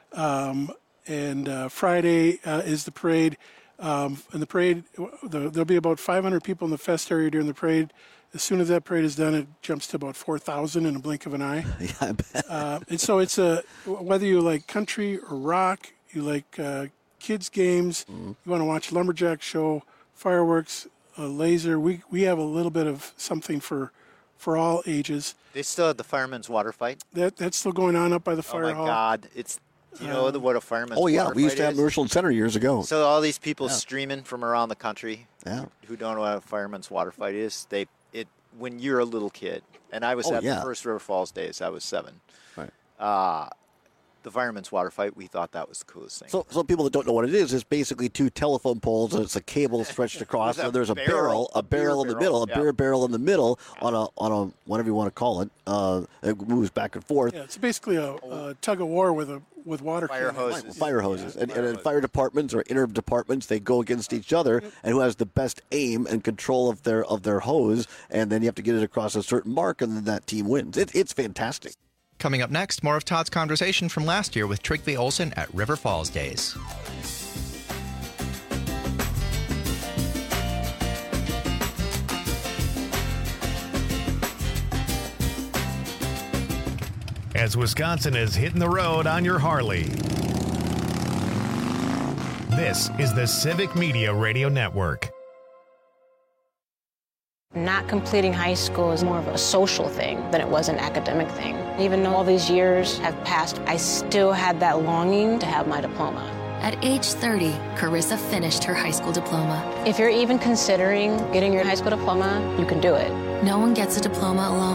And Friday is the parade. And the parade, there'll be about 500 people in the fest area during the parade. As soon as that parade is done, it jumps to about 4,000 in a blink of an eye. Yeah, I bet. And so it's whether you like country or rock, you like kids games, you want to watch lumberjack show, fireworks, laser. We have a little bit of something for all ages. They still have the fireman's water fight. That's still going on up by the fire hall. Oh my God! Do you know what a fireman's Oh, yeah. water We used fight to have is? Merchant Center years ago. So all these people streaming from around the country who don't know what a fireman's water fight is, when you're a little kid, and I was at the first River Falls Days, I was 7. Right. The fireman's water fight, we thought that was the coolest thing. So people that don't know what it is, it's basically 2 telephone poles and it's a cable stretched across. So there's a barrel in the middle, a beer barrel in the middle on a whatever you want to call it. It moves back and forth. Yeah, it's basically a tug of war with water fire cannons. hoses. Fire hoses. And in fire departments or inter departments, they go against each other, and who has the best aim and control of their hose, and then you have to get it across a certain mark, and then that team wins. It's fantastic. Coming up next, more of Todd's conversation from last year with Trygve Olsen at River Falls Days. As Wisconsin is hitting the road on your Harley. This is the Civic Media Radio Network. Not completing high school is more of a social thing than it was an academic thing. Even though all these years have passed, I still had that longing to have my diploma. At age 30, Carissa finished her high school diploma. If you're even considering getting your high school diploma, you can do it. No one gets a diploma alone.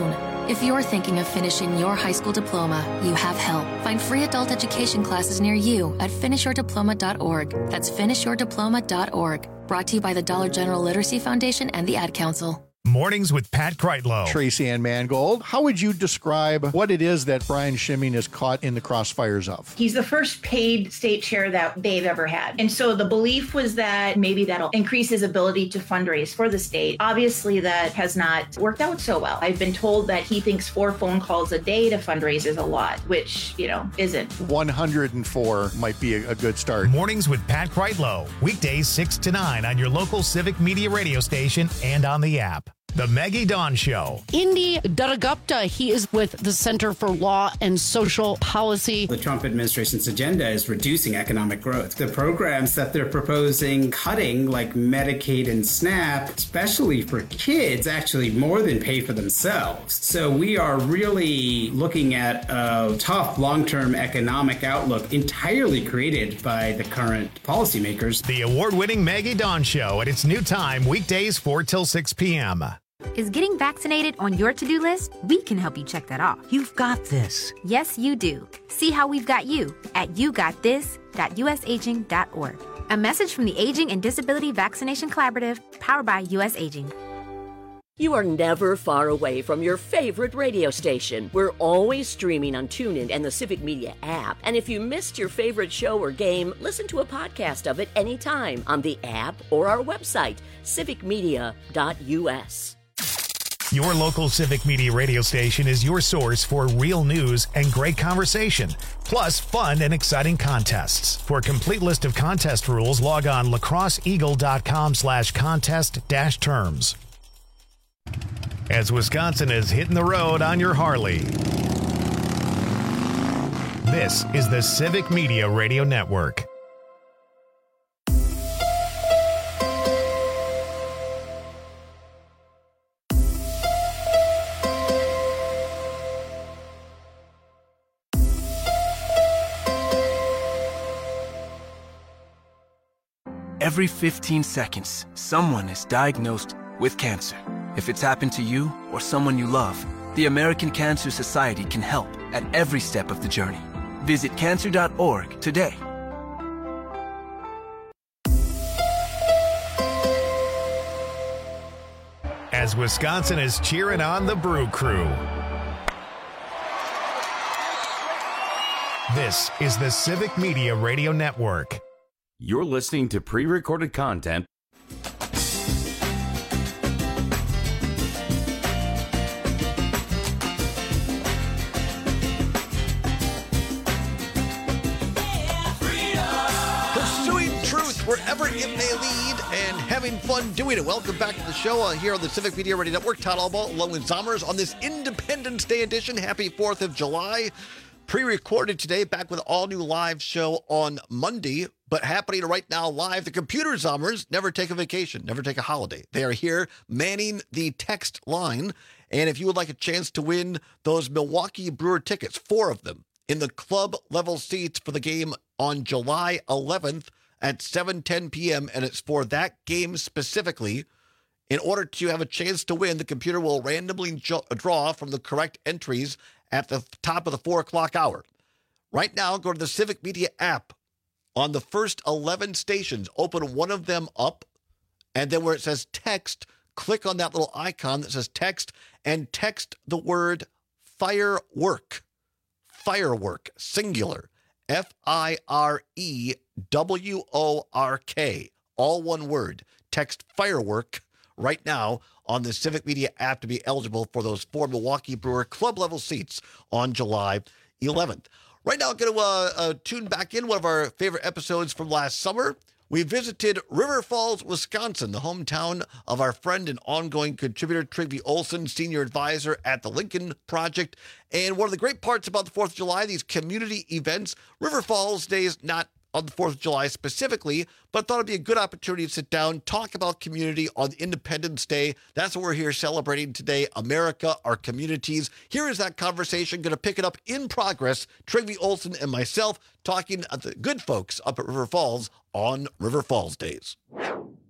If you're thinking of finishing your high school diploma, you have help. Find free adult education classes near you at finishyourdiploma.org. That's finishyourdiploma.org. Brought to you by the Dollar General Literacy Foundation and the Ad Council. Mornings with Pat Kreitlow. Tracy Ann Mangold, how would you describe what it is that Brian Schimming is caught in the crossfires of? He's the first paid state chair that they've ever had. And so the belief was that maybe that'll increase his ability to fundraise for the state. Obviously, that has not worked out so well. I've been told that he thinks 4 phone calls a day to fundraise is a lot, which, isn't. 104 might be a good start. Mornings with Pat Kreitlow. Weekdays 6 to 9 on your local Civic Media radio station and on the app. The Maggie Dawn Show. Indy Duttagupta, he is with the Center for Law and Social Policy. The Trump administration's agenda is reducing economic growth. The programs that they're proposing cutting, like Medicaid and SNAP, especially for kids, actually more than pay for themselves. So we are really looking at a tough long-term economic outlook entirely created by the current policymakers. The award-winning Maggie Dawn Show at its new time, weekdays 4 till 6 p.m. Is getting vaccinated on your to-do list? We can help you check that off. You've got this. Yes, you do. See how we've got you at yougotthis.usaging.org. A message from the Aging and Disability Vaccination Collaborative, powered by U.S. Aging. You are never far away from your favorite radio station. We're always streaming on TuneIn and the Civic Media app. And if you missed your favorite show or game, listen to a podcast of it anytime on the app or our website, civicmedia.us. Your local Civic Media radio station is your source for real news and great conversation, plus fun and exciting contests. For a complete list of contest rules, log on lacrosseeagle.com/contest-terms. As Wisconsin is hitting the road on your Harley, this is the Civic Media Radio Network. Every 15 seconds, someone is diagnosed with cancer. If it's happened to you or someone you love, the American Cancer Society can help at every step of the journey. Visit cancer.org today. As Wisconsin is cheering on the Brew Crew, this is the Civic Media Radio Network. You're listening to pre-recorded content. Pursuing truth wherever it may lead and having fun doing it. Welcome back to the show here on the Civic Media Radio Network. Todd Albaugh along with Zommers on this Independence Day edition. Happy 4th of July. Pre-recorded today, back with all new live show on Monday, but happening right now live. The Computer Zommers never take a vacation, never take a holiday. They are here manning the text line. And if you would like a chance to win those Milwaukee Brewer tickets, 4 of them, in the club level seats for the game on July 11th at 7:10 p.m., and it's for that game specifically. In order to have a chance to win, the computer will randomly draw from the correct entries at the top of the 4 o'clock hour. Right now, go to the Civic Media app. On the first 11 stations, open one of them up, and then where it says text, click on that little icon that says text, and text the word firework. Firework, singular. Firework. All one word. Text firework right now on the Civic Media app to be eligible for those 4 Milwaukee Brewer club level seats on July 11th. Right now, I'm going to tune back in one of our favorite episodes from last summer. We visited River Falls, Wisconsin, the hometown of our friend and ongoing contributor, Trygve Olsen, senior advisor at the Lincoln Project. And one of the great parts about the 4th of July, these community events, River Falls Day is not on the 4th of July specifically, but thought it'd be a good opportunity to sit down, talk about community on Independence Day. That's what we're here celebrating today, America, our communities. Here is that conversation, going to pick it up in progress. Trygve Olsen and myself talking at the good folks up at River Falls on River Falls Days.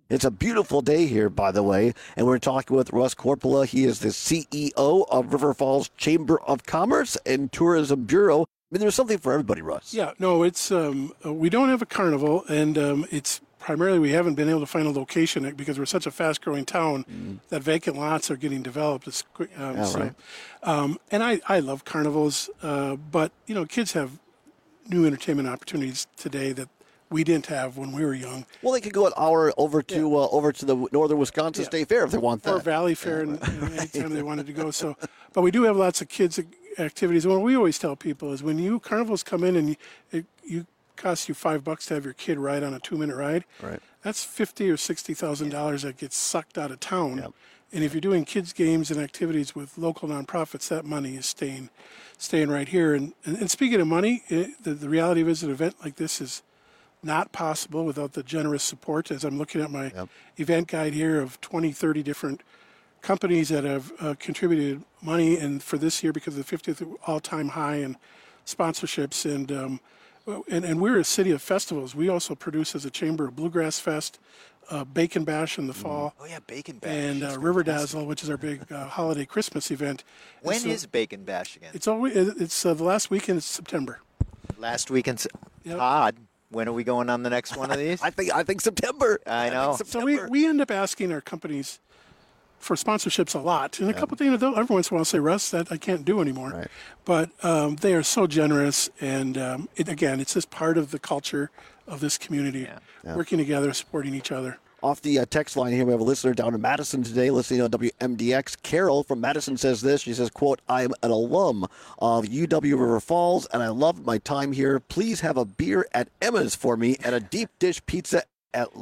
It's a beautiful day here, by the way, and we're talking with Russ Corpola. He is the CEO of River Falls Chamber of Commerce and Tourism Bureau. I mean, there's something for everybody, Russ. Yeah, no, it's we don't have a carnival, and it's primarily we haven't been able to find a location because we're such a fast-growing town that vacant lots are getting developed. Right. And I love carnivals, but kids have new entertainment opportunities today that we didn't have when we were young. Well, they could go an hour over to the Northern Wisconsin State Fair if they want that. Or Valley Fair, anytime they wanted to go. So, but we do have lots of kids activities. And what we always tell people is when carnivals come in and you cost you $5 to have your kid ride on a 2-minute ride. Right. That's $50,000 or $60,000 that gets sucked out of town. Yep. And if you're doing kids games and activities with local nonprofits, that money is staying right here. And speaking of money, the reality of it is an event like this is not possible without the generous support. As I'm looking at my event guide here of 20, 30 different companies that have contributed money, and for this year because of the 50th all-time high in sponsorships. And we're a city of festivals. We also produce as a chamber a Bluegrass Fest, Bacon Bash in the fall. Oh, yeah, Bacon Bash. And River Dazzle, which is our big holiday Christmas event. When is Bacon Bash again? It's the last weekend in September. Last weekend. Todd, when are we going on the next one of these? I think September. I know. So we end up asking our companies for sponsorships a lot. And a couple of things, every once in a while I'll say, Russ, that I can't do anymore. Right. But they are so generous. And it's just part of the culture of this community, working together, supporting each other. Off the text line here, we have a listener down in Madison today, listening on WMDX. Carol from Madison says this. She says, quote, I'm an alum of UW River Falls, and I love my time here. Please have a beer at Emma's for me and a deep dish pizza at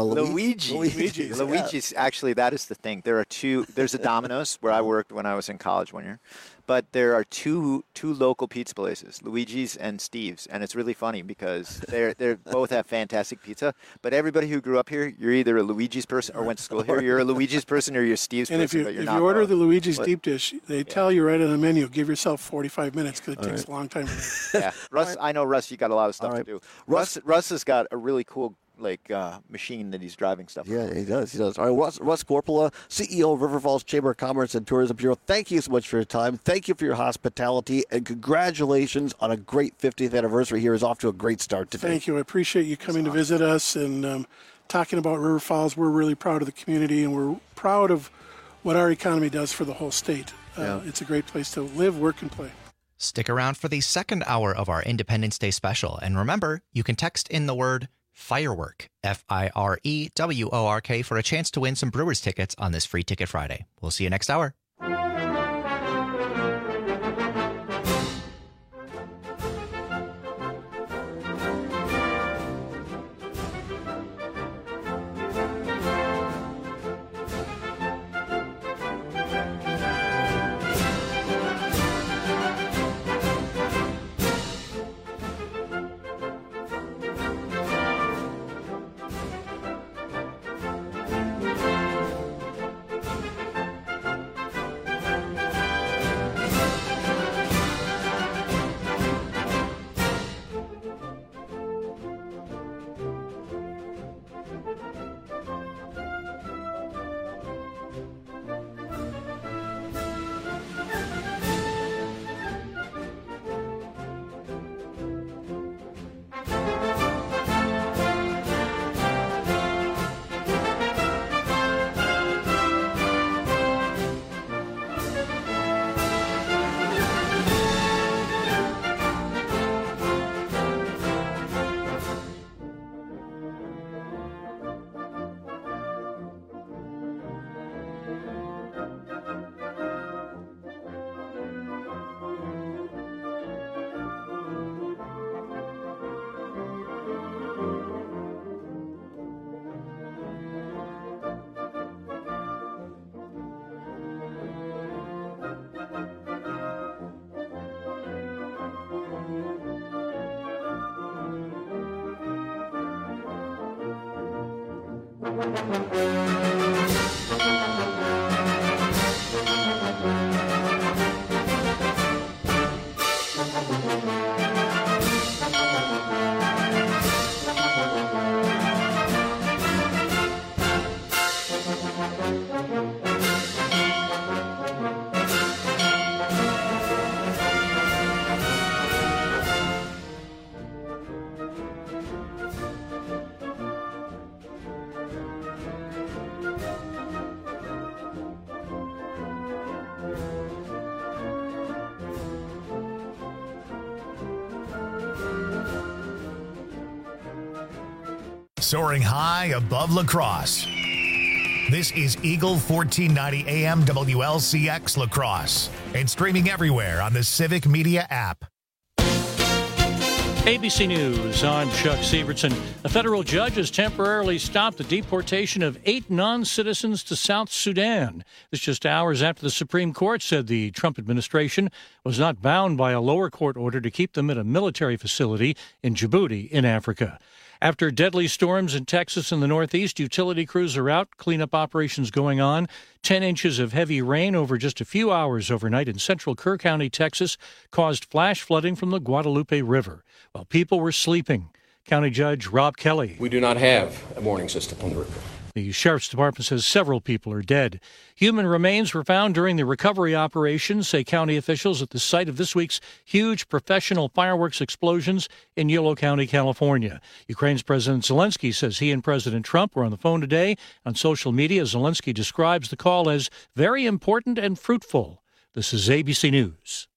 Luigi's. Luigi's, actually, that is the thing. There's a Domino's where I worked when I was in college one year. But there are two local pizza places, Luigi's and Steve's, and it's really funny because they both have fantastic pizza. But everybody who grew up here, you're either a Luigi's person or went to school here. You're a Luigi's person or you're a Steve's person. And if you order the Luigi's deep dish, they tell you right on the menu, give yourself 45 minutes because it takes a long time. Yeah, Russ. I know Russ. You got a lot of stuff to do. Russ has got a really cool machine that he's driving stuff. Yeah, he does. All right, Russ Corpola, CEO of River Falls Chamber of Commerce and Tourism Bureau. Thank you so much for your time. Thank you for your hospitality, and congratulations on a great 50th anniversary. Here is off to a great start today. Thank you. I appreciate you coming to visit us and talking about River Falls. We're really proud of the community, and we're proud of what our economy does for the whole state. It's a great place to live, work, and play. Stick around for the second hour of our Independence Day special. And remember, you can text in the word Firework, FIREWORK, for a chance to win some Brewers tickets on this Free Ticket Friday. We'll see you next hour. soaring high above La Crosse. This is Eagle 1490 AM WLCX La Crosse and streaming everywhere on the Civic Media app. ABC News, I'm Chuck Sievertson. A federal judge has temporarily stopped the deportation of 8 non-citizens to South Sudan. This just hours after the Supreme Court said the Trump administration was not bound by a lower court order to keep them at a military facility in Djibouti in Africa. After deadly storms in Texas and the Northeast, utility crews are out, cleanup operations going on. 10 inches of heavy rain over just a few hours overnight in central Kerr County, Texas, caused flash flooding from the Guadalupe River while people were sleeping. County Judge Rob Kelly. We do not have a warning system on the river. The Sheriff's Department says several people are dead. Human remains were found during the recovery operation, say county officials, at the site of this week's huge professional fireworks explosions in Yolo County, California. Ukraine's President Zelensky says he and President Trump were on the phone today. On social media, Zelensky describes the call as very important and fruitful. This is ABC News.